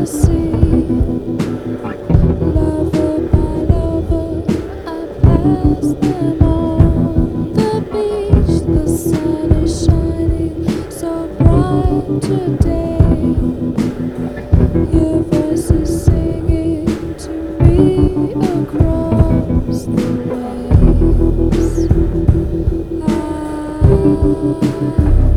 sea. Lover by lover, I pass them on the beach. The sun is shining so bright today. Your voice is singing to me across the waves.